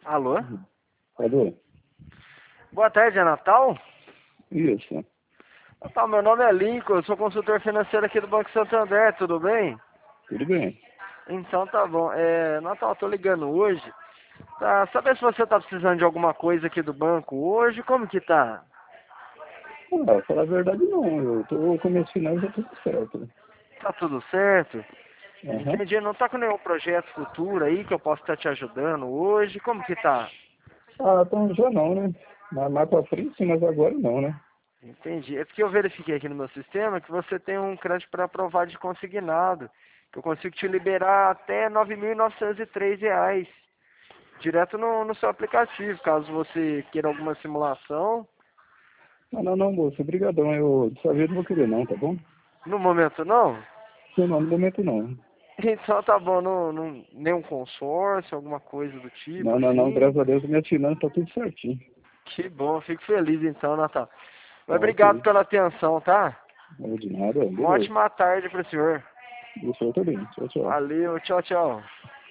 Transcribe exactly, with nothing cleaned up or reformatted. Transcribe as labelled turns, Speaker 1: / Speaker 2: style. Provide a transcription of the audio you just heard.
Speaker 1: Alô?
Speaker 2: Alô?
Speaker 1: Boa tarde, é Natal?
Speaker 2: Isso.
Speaker 1: Natal, meu nome é Lincoln, eu sou consultor financeiro aqui do Banco Santander, tudo bem?
Speaker 2: Tudo bem.
Speaker 1: Então tá bom. É, Natal, tô ligando hoje pra saber se você tá precisando de alguma coisa aqui do banco hoje, como que tá?
Speaker 2: Ah, falar a verdade não. Eu tô com meus finais já tudo certo.
Speaker 1: Tá tudo certo?
Speaker 2: Aham.
Speaker 1: Entendi, não tá com nenhum projeto futuro aí que eu possa estar te ajudando hoje, como que tá?
Speaker 2: Ah, então já não, né? Mas mais pra frente sim, mas agora não, né?
Speaker 1: Entendi. É porque eu verifiquei aqui no meu sistema que você tem um crédito para aprovar de consignado, que eu consigo te liberar até nove mil novecentos e três reais, direto no, no seu aplicativo, caso você queira alguma simulação.
Speaker 2: Ah, não, não, moço. Obrigadão. Eu dessa vez não vou querer não, tá bom?
Speaker 1: No momento não?
Speaker 2: Não, não, no momento não.
Speaker 1: Então tá bom, não, não, nenhum consórcio, alguma coisa do tipo
Speaker 2: Não, não, não.
Speaker 1: assim.
Speaker 2: Graças a Deus, minha finança tá tudo certinho.
Speaker 1: Que bom, fico feliz então, Natal.
Speaker 2: Tá
Speaker 1: Mas obrigado
Speaker 2: ok.
Speaker 1: pela atenção, tá?
Speaker 2: Não é de nada,
Speaker 1: Uma
Speaker 2: beleza.
Speaker 1: ótima tarde pro senhor.
Speaker 2: O senhor também. Tchau, tchau.
Speaker 1: Valeu, tchau, tchau.